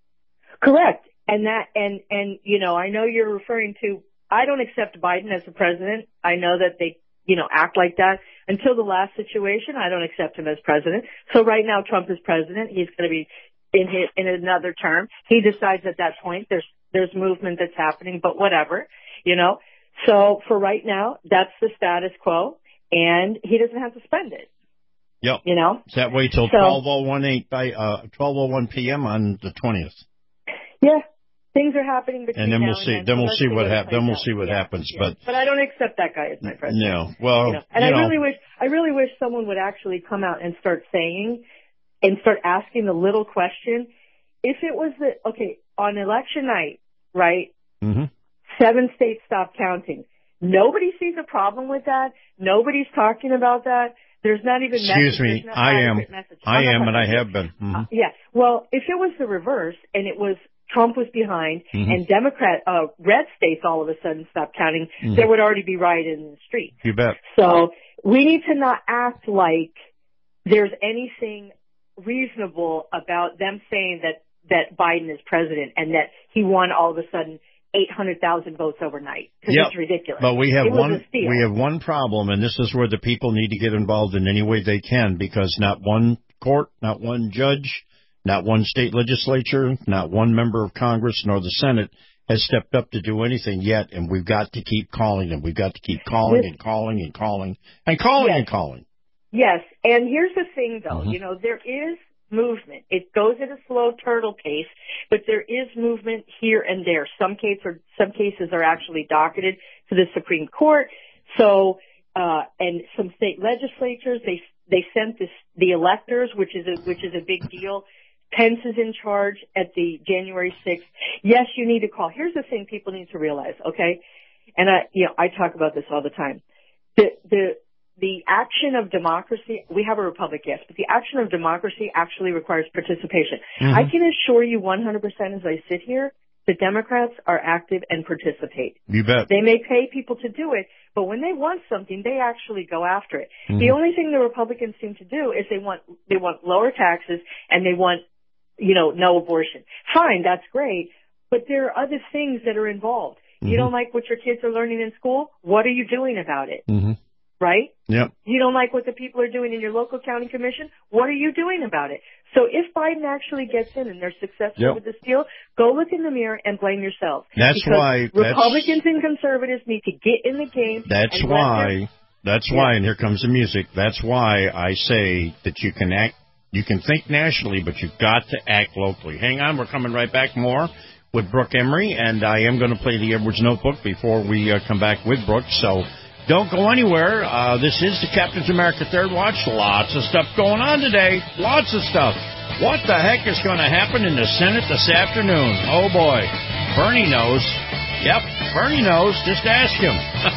Correct. And that, and, and, you know, I know you're referring to, I don't accept Biden as a president. I know that they, you know, act like that. Until the last situation, I don't accept him as president. So right now, Trump is president. He's going to be in his, in another term. He decides at that point there's, there's movement that's happening, but whatever, you know. So for right now, that's the status quo, and he doesn't have to spend it. Yep. You know? It's that way till so, twelve oh one by, uh, twelve oh one p.m. on the twentieth. Yeah. Things are happening between and then we'll now see. and then so we'll see what happens. Then we'll out. see what yeah, happens. yeah. But but I don't accept that guy as my president. No, well, you know? and you I know. really wish I really wish someone would actually come out and start saying and start asking the little question. If it was the okay on election night, right? Mm-hmm. Seven states stopped counting. Nobody sees a problem with that. Nobody's talking about that. There's not even excuse message. me. I am. Message. I am, and I have been. Mm-hmm. Uh, yeah. Well, if it was the reverse and it was Trump was behind, mm-hmm. and Democrat, uh, red states all of a sudden stopped counting, mm-hmm. there would already be rioting in the street. You bet. So we need to not act like there's anything reasonable about them saying that, that Biden is president and that he won all of a sudden eight hundred thousand votes overnight. Because yep. it's ridiculous. But we have it one, we have one problem, and this is where the people need to get involved in any way they can, because not one court, not one judge, not one state legislature, not one member of Congress, nor the Senate has stepped up to do anything yet, and we've got to keep calling them. We've got to keep calling and calling and calling and calling yes. and calling. Yes, and here's the thing, though. Mm-hmm. You know, there is movement. It goes at a slow turtle pace, but there is movement here and there. Some cases are, some cases are actually docketed to the Supreme Court. So, uh, and some state legislatures, they they sent this, the electors, which is a, which is a big deal. Pence is in charge at the January sixth. Yes, you need to call. Here's the thing people need to realize, okay? And I, you know, I talk about this all the time. The, the, the action of democracy, we have a republic, yes, but the action of democracy actually requires participation. Mm-hmm. I can assure you one hundred percent as I sit here, the Democrats are active and participate. You bet. They may pay people to do it, but when they want something, they actually go after it. Mm-hmm. The only thing the Republicans seem to do is they want, they want lower taxes and they want, you know, no abortion. Fine, that's great, but there are other things that are involved. Mm-hmm. You don't like what your kids are learning in school? What are you doing about it? Mm-hmm. Right? Yep. You don't like what the people are doing in your local county commission? What are you doing about it? So if Biden actually gets in and they're successful yep. with this deal, go look in the mirror and blame yourself. That's because why Republicans that's, and conservatives need to get in the game. That's why. That's why, and here comes the music. That's why I say that you can act. You can think nationally, but you've got to act locally. Hang on, we're coming right back more with Brooke Emery, and I am going to play the Edwards Notebook before we uh, come back with Brooke. So don't go anywhere. Uh, this is the Captain's America Third Watch. Lots of stuff going on today. Lots of stuff. What the heck is going to happen in the Senate this afternoon? Oh, boy. Bernie knows. Yep, Bernie knows. Just ask him.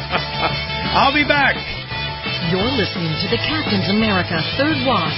I'll be back. You're listening to the Captain's America Third Watch.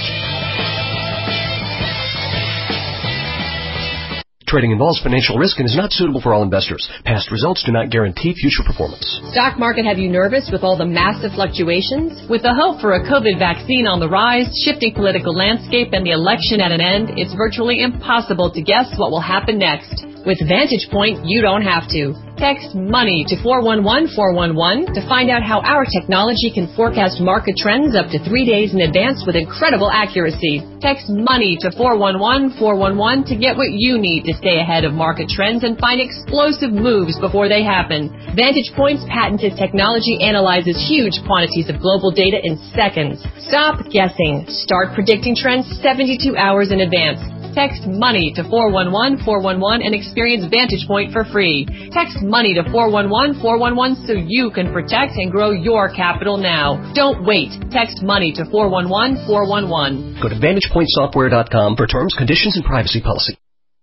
Trading involves financial risk and is not suitable for all investors. Past results do not guarantee future performance. Stock market have you nervous with all the massive fluctuations? With the hope for a COVID vaccine on the rise, shifting political landscape, and the election at an end, it's virtually impossible to guess what will happen next. With Vantage Point, you don't have to. Text MONEY to four one one four one one to find out how our technology can forecast market trends up to three days in advance with incredible accuracy. Text MONEY to four one one four one one to get what you need to stay ahead of market trends and find explosive moves before they happen. Vantage Point's patented technology analyzes huge quantities of global data in seconds. Stop guessing. Start predicting trends seventy-two hours in advance. Text MONEY to four one one four one one and experience Vantage Point for free. Text MONEY to four one one four one one so you can protect and grow your capital now. Don't wait. Text MONEY to four one one four one one. Go to vantage point software dot com for terms, conditions, and privacy policy.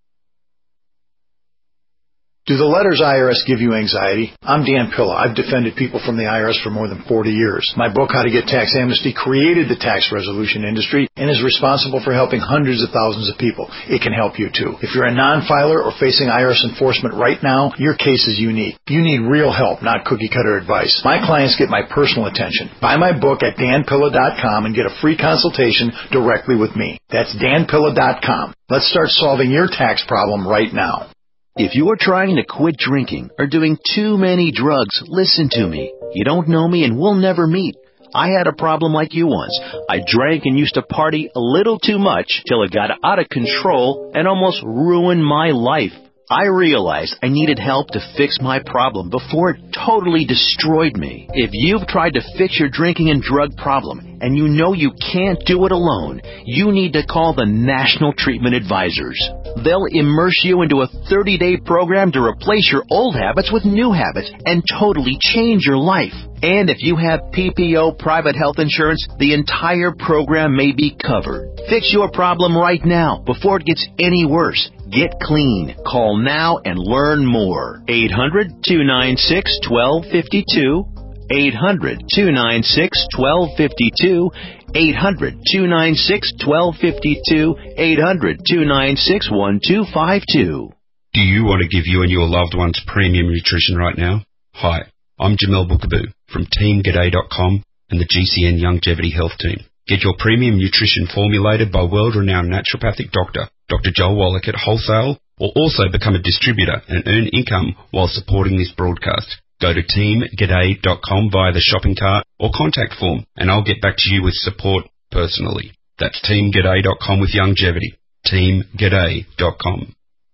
Do the letters I R S give you anxiety? I'm Dan Pilla. I've defended people from the I R S for more than forty years. My book, How to Get Tax Amnesty, created the tax resolution industry and is responsible for helping hundreds of thousands of people. It can help you, too. If you're a non-filer or facing I R S enforcement right now, your case is unique. You need real help, not cookie-cutter advice. My clients get my personal attention. Buy my book at dan pilla dot com and get a free consultation directly with me. That's dan pilla dot com. Let's start solving your tax problem right now. If you're trying to quit drinking or doing too many drugs, listen to me. You don't know me and we'll never meet. I had a problem like you once. I drank and used to party a little too much till it got out of control and almost ruined my life. I realized I needed help to fix my problem before it totally destroyed me. If you've tried to fix your drinking and drug problem and you know you can't do it alone, you need to call the National Treatment Advisors. They'll immerse you into a thirty-day program to replace your old habits with new habits and totally change your life. And if you have P P O private health insurance, the entire program may be covered. Fix your problem right now before it gets any worse. Get clean. Call now and learn more. eight hundred two nine six one two five two. eight hundred two nine six one two five two. eight hundred two nine six one two five two. eight hundred two nine six one two five two. Do you want to give you and your loved ones premium nutrition right now? Hi, I'm Jamel Bookaboo from team g'day dot com and the G C N Longevity Health Team. Get your premium nutrition formulated by world-renowned naturopathic doctor, Doctor Joel Wallach at Wholesale, or also become a distributor and earn income while supporting this broadcast. Go to team g'day dot com via the shopping cart or contact form, and I'll get back to you with support personally. That's team g'day dot com with longevity. team g'day dot com.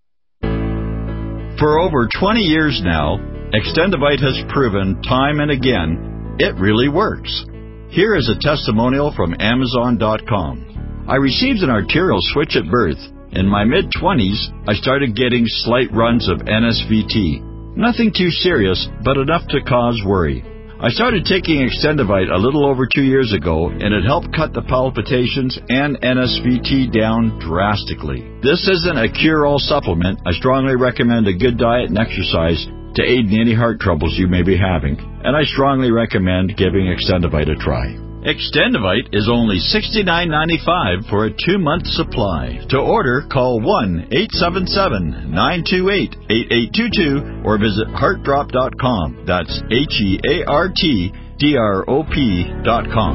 For over twenty years now, Extendivite has proven time and again it really works. Here is a testimonial from amazon dot com. I received an arterial switch at birth. In my mid-twenties, I started getting slight runs of N S V T. Nothing too serious, but enough to cause worry. I started taking Extendivite a little over two years ago, and it helped cut the palpitations and N S V T down drastically. This isn't a cure-all supplement. I strongly recommend a good diet and exercise to aid in any heart troubles you may be having, and I strongly recommend giving Extendivite a try. Extendivite is only sixty-nine ninety-five for a two-month supply. To order, call one eight seven seven nine two eight eight eight two two or visit heart drop dot com. That's H E A R T D R O P dot com.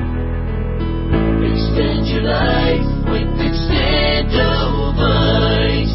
Extend your life with Extendivite.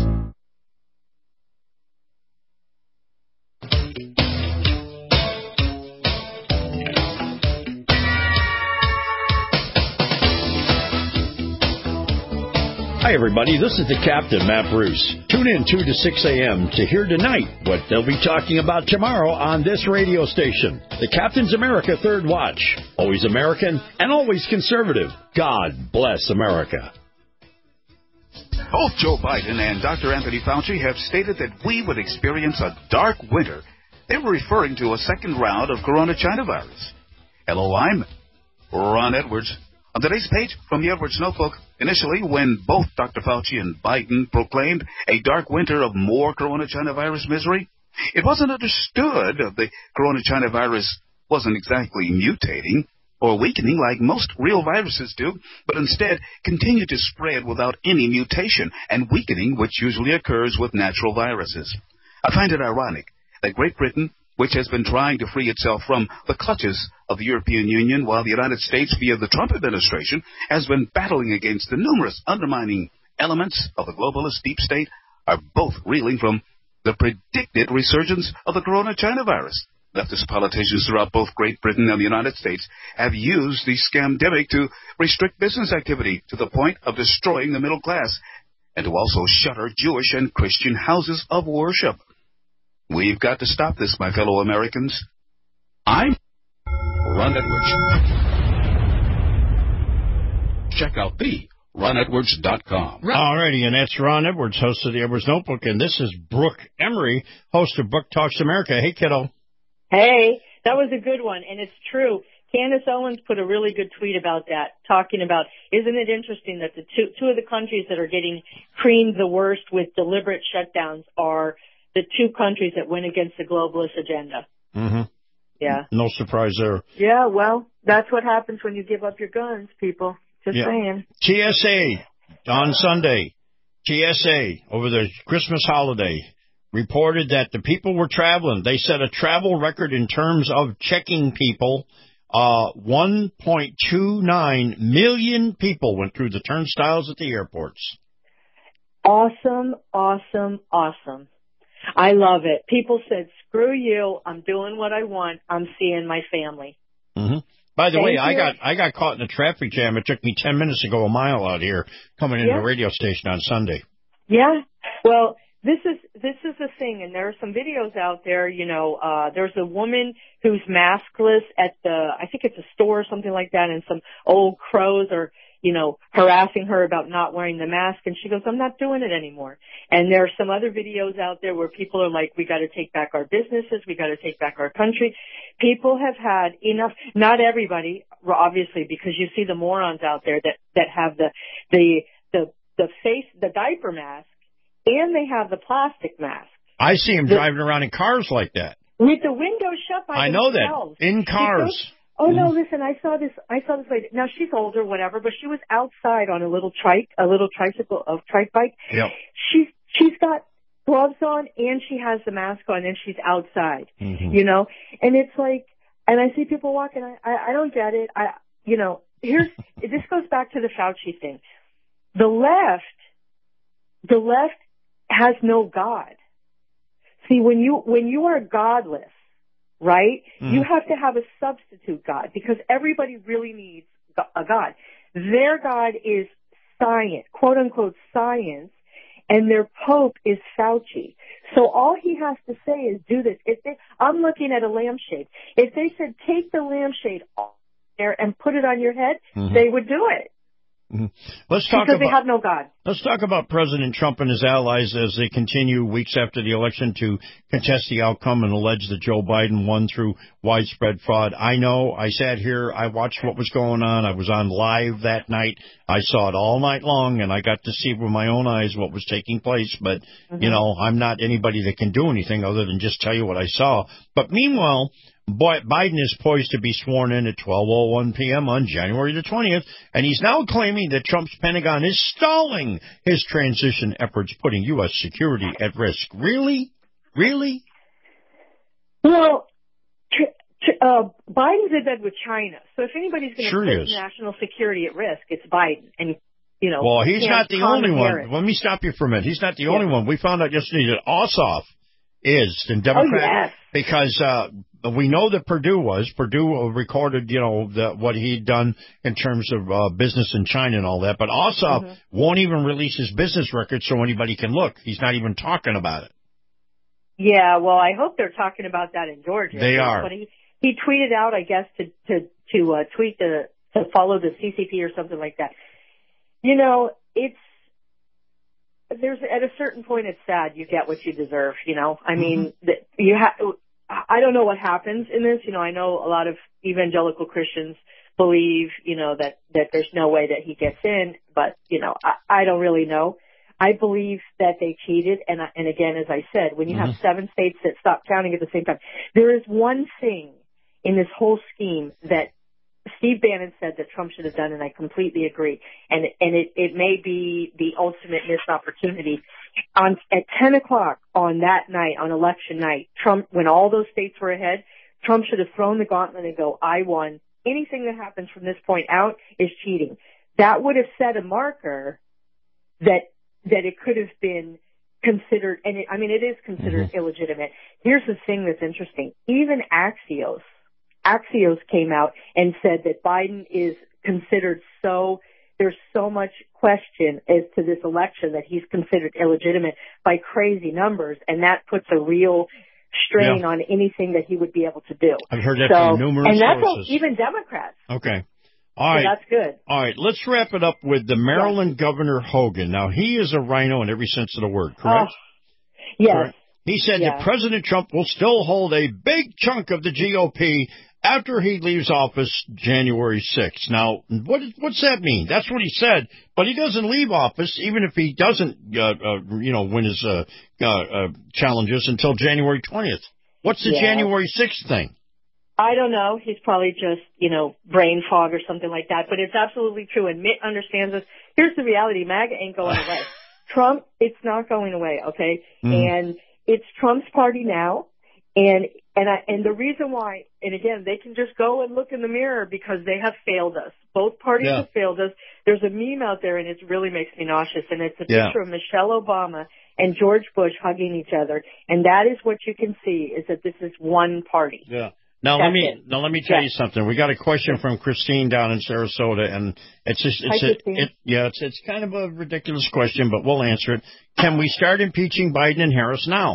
Hi, everybody. This is the Captain, Matt Bruce. Tune in two to six a.m. to hear tonight what they'll be talking about tomorrow on this radio station. The Captain's America Third Watch. Always American and always conservative. God bless America. Both Joe Biden and Doctor Anthony Fauci have stated that we would experience a dark winter. They were referring to a second round of Corona China virus. Hello, I'm Ron Edwards. On today's page from the Edwards Notebook, initially when both Doctor Fauci and Biden proclaimed a dark winter of more Corona China virus misery, it wasn't understood that the Corona China virus wasn't exactly mutating or weakening like most real viruses do, but instead continued to spread without any mutation and weakening, which usually occurs with natural viruses. I find it ironic that Great Britain, which has been trying to free itself from the clutches of the European Union, while the United States, via the Trump administration, has been battling against the numerous undermining elements of the globalist deep state, are both reeling from the predicted resurgence of the Corona China virus. Leftist politicians throughout both Great Britain and the United States have used the scamdemic to restrict business activity to the point of destroying the middle class, and to also shutter Jewish and Christian houses of worship. We've got to stop this, my fellow Americans. I'm Ron Edwards. Check out the ron edwards dot com. All righty, and that's Ron Edwards, host of the Edwards Notebook, and this is Brooke Emery, host of Brooke Talks America. Hey, kiddo. Hey, that was a good one, and it's true. Candace Owens put a really good tweet about that, talking about, isn't it interesting that the two, two of the countries that are getting creamed the worst with deliberate shutdowns are the two countries that went against the globalist agenda. Mm-hmm. Yeah. No surprise there. Yeah, well, that's what happens when you give up your guns, people. Just yeah. saying. T S A on Sunday, T S A over the Christmas holiday reported that the people were traveling. They set a travel record in terms of checking people. Uh, one point two nine million people went through the turnstiles at the airports. Awesome, awesome, awesome. I love it. People said, screw you. I'm doing what I want. I'm seeing my family. Mm-hmm. By the Thank way, you. I got I got caught in a traffic jam. It took me ten minutes to go a mile out here coming into Yeah. the radio station on Sunday. Yeah. Well, this is this is the thing, and there are some videos out there. You know, uh, there's a woman who's maskless at the, I think it's a store or something like that, and some old crows are, you know, harassing her about not wearing the mask, and she goes, I'm not doing it anymore. And there are some other videos out there where people are like, we got to take back our businesses, we got to take back our country. People have had enough, not everybody, obviously, because you see the morons out there that, that have the, the, the, the face, the diaper mask, and they have the plastic mask. I see them the, driving around in cars like that. With the windows shut by I know themselves. that. In cars. Oh no, listen, I saw this, I saw this lady. Now she's older, whatever, but she was outside on a little trike, a little tricycle, a trike bike. Yep. She's, she's got gloves on and she has the mask on and she's outside, mm-hmm. you know, and it's like, and I see people walking, I, I, I don't get it. I, you know, here's, this goes back to the Fauci thing. The left, the left has no God. See, when you, when you are godless, right? Mm. You have to have a substitute God because everybody really needs a God. Their God is science, quote unquote science, and their Pope is Fauci. So all he has to say is do this. If they, I'm looking at a lampshade. If they said take the lampshade off there and put it on your head, mm-hmm. they would do it. Mm-hmm. Let's talk because about, they have no God. Let's talk about President Trump and his allies as they continue weeks after the election to contest the outcome and allege that Joe Biden won through widespread fraud. I know. I sat here. I watched what was going on. I was on live that night. I saw it all night long, and I got to see with my own eyes what was taking place. But, mm-hmm. you know, I'm not anybody that can do anything other than just tell you what I saw. But meanwhile, Biden is poised to be sworn in at twelve oh one p.m. on January the twentieth, and he's now claiming that Trump's Pentagon is stalling his transition efforts, putting U S security at risk. Really? Really? Well, uh, Biden's in bed with China, so if anybody's going to sure put is. national security at risk, it's Biden. And, you know, well, he's not the only one. Harris. Let me stop you for a minute. He's not the yeah. only one. We found out yesterday that Ossoff is the Democrat oh, yes. because uh we know that Purdue was. Purdue recorded, you know, the, what he'd done in terms of uh, business in China and all that. But Ossoff mm-hmm. won't even release his business records so anybody can look. He's not even talking about it. Yeah, well, I hope they're talking about that in Georgia. They are. But he, he tweeted out, I guess, to to to uh, tweet the to follow the C C P or something like that. You know, it's there's at a certain point it's sad. You get what you deserve. You know, I mean, mm-hmm. that you have. I don't know what happens in this. You know, I know a lot of evangelical Christians believe, you know, that, that there's no way that he gets in, but, you know, I, I don't really know. I believe that they cheated. And, and again, as I said, when you mm-hmm. have seven states that stop counting at the same time, there is one thing in this whole scheme that Steve Bannon said that Trump should have done, and I completely agree. And, and it, it may be the ultimate missed opportunity. On, at ten o'clock on that night, on election night, Trump, when all those states were ahead, Trump should have thrown the gauntlet and go, I won. Anything that happens from this point out is cheating. That would have set a marker that, that it could have been considered, and it, I mean, it is considered mm-hmm. illegitimate. Here's the thing that's interesting. Even Axios, Axios came out and said that Biden is considered so, there's so much question as to this election that he's considered illegitimate by crazy numbers, and that puts a real strain yeah. on anything that he would be able to do. I've heard that so, from numerous and that's sources. All, even Democrats. Okay. All right. So that's good. All right, let's wrap it up with the Maryland yeah. Governor Hogan. Now, he is a rhino in every sense of the word, correct? Oh, yes. Correct? He said yeah. that President Trump will still hold a big chunk of the G O P after he leaves office January sixth. Now, what what's that mean? That's what he said, but he doesn't leave office, even if he doesn't, uh, uh, you know, win his uh, uh, uh, challenges until January twentieth. What's the yeah. January sixth thing? I don't know. He's probably just, you know, brain fog or something like that. But it's absolutely true. And Mitt understands this. Here's the reality. MAGA ain't going away. Trump, it's not going away, okay? Mm. And it's Trump's party now. And and I, and the reason why, and again, they can just go and look in the mirror because they have failed us. Both parties yeah. have failed us. There's a meme out there, and it really makes me nauseous. And it's a yeah. picture of Michelle Obama and George Bush hugging each other. And that is what you can see, is that this is one party. Yeah. Now That's let me it. now let me tell yeah. you something. We got a question from Christine down in Sarasota, and it's just it's Hi, a, it yeah it's it's kind of a ridiculous question, but we'll answer it. Can we start impeaching Biden and Harris now?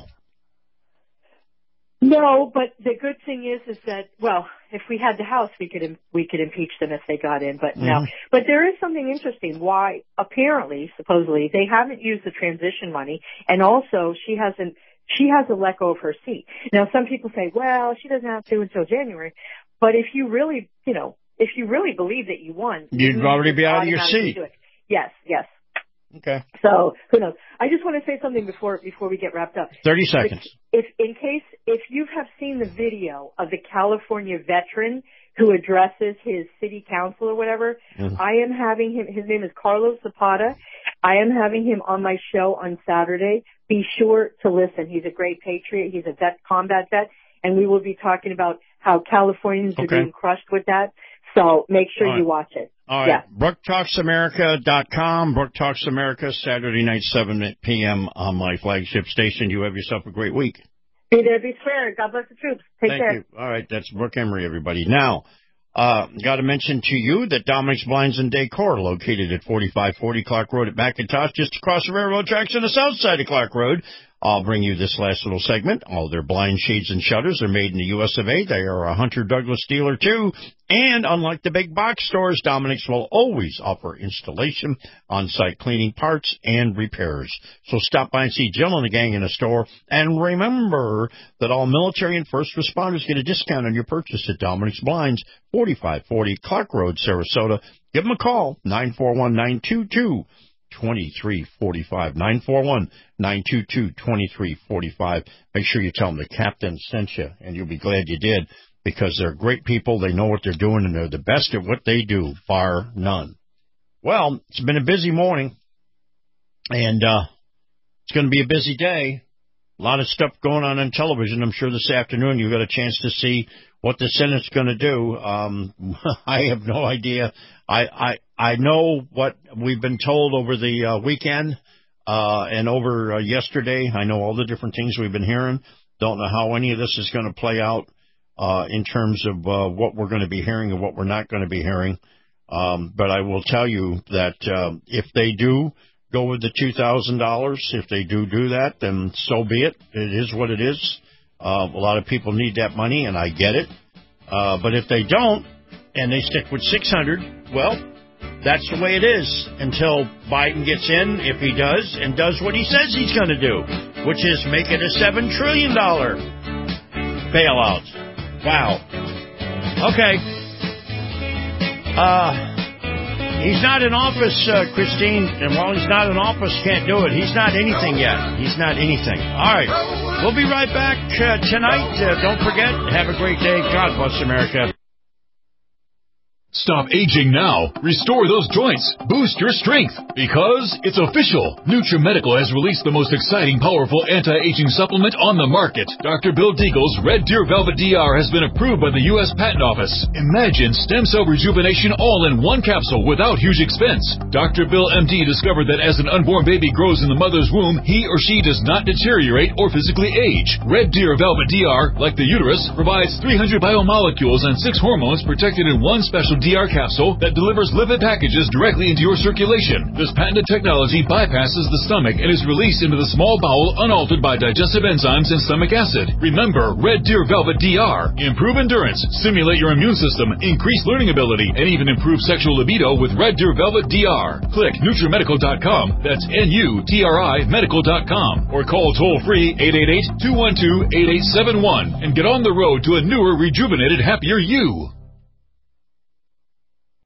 No, but the good thing is is that well, if we had the House, we could we could impeach them if they got in, but mm-hmm. no. But there is something interesting. Why apparently, supposedly, they haven't used the transition money, and also she hasn't. She has to let go of her seat. Now, some people say, well, she doesn't have to until January. But if you really, you know, if you really believe that you won, you'd you already be out of your seat. Yes, yes. Okay. So, who knows? I just want to say something before before we get wrapped up. Thirty seconds. If, if in case, if you have seen the video of the California veteran who addresses his city council or whatever, mm-hmm. I am having him, his name is Carlos Zapata. I am having him on my show on Saturday. Be sure to listen. He's a great patriot. He's a vet, combat vet, and we will be talking about how Californians okay. are being crushed with that. So make sure right. you watch it. All right. Yeah. Brooke Talks America dot com. Brooke Talks America, Saturday night, seven p.m. on my flagship station. You have yourself a great week. Be there, be square. God bless the troops. Take Thank care. You. All right. That's Brooke Emery, everybody. Now, Uh, got to mention to you that Dominic's Blinds and Decor, located at forty-five forty Clark Road at McIntosh, just across the railroad tracks on the south side of Clark Road. I'll bring you this last little segment. All their blind shades and shutters are made in the U S of A. They are a Hunter Douglas dealer, too. And unlike the big box stores, Dominic's will always offer installation, on-site cleaning, parts, and repairs. So stop by and see Jill and the gang in the store. And remember that all military and first responders get a discount on your purchase at Dominic's Blinds, forty-five forty Clark Road, Sarasota. Give them a call, nine four one, nine two two, two three four five, nine four one, nine two two, two three four five. Make sure you tell them the captain sent you, and you'll be glad you did, because they're great people. They know what they're doing, and they're the best at what they do, bar none. Well, it's been a busy morning, and uh, it's going to be a busy day. A lot of stuff going on on television. I'm sure this afternoon you got a chance to see what the Senate's going to do. Um, I have no idea. I, I I know what we've been told over the uh, weekend uh, and over uh, yesterday. I know all the different things we've been hearing. Don't know how any of this is going to play out uh, in terms of uh, what we're going to be hearing and what we're not going to be hearing. Um, but I will tell you that uh, if they do go with the two thousand dollars, if they do do that, then so be it. It is what it is. Uh, a lot of people need that money, and I get it. Uh, but if they don't, and they stick with six hundred, well, that's the way it is until Biden gets in, if he does, and does what he says he's going to do, which is make it a seven trillion dollars bailout. Wow. Okay. Uh... He's not in office, uh, Christine, and while he's not in office, can't do it. He's not anything yet. He's not anything. All right. We'll be right back uh, tonight. Uh, don't forget, have a great day. God bless America. Stop aging now. Restore those joints. Boost your strength. Because it's official. NutriMedical has released the most exciting, powerful anti-aging supplement on the market. Doctor Bill Deagle's Red Deer Velvet D R has been approved by the U S Patent Office. Imagine stem cell rejuvenation all in one capsule without huge expense. Doctor Bill M D discovered that as an unborn baby grows in the mother's womb, he or she does not deteriorate or physically age. Red Deer Velvet D R, like the uterus, provides three hundred biomolecules and six hormones protected in one special D D R capsule that delivers lipid packages directly into your circulation. This patented technology bypasses the stomach and is released into the small bowel unaltered by digestive enzymes and stomach acid. Remember Red Deer Velvet D R. Improve endurance, stimulate your immune system, increase learning ability, and even improve sexual libido with Red Deer Velvet D R. Click Nutrimedical dot com. That's N U T R I medical dot com. Or call toll-free eight eight eight, two one two, eight eight seven one and get on the road to a newer, rejuvenated, happier you.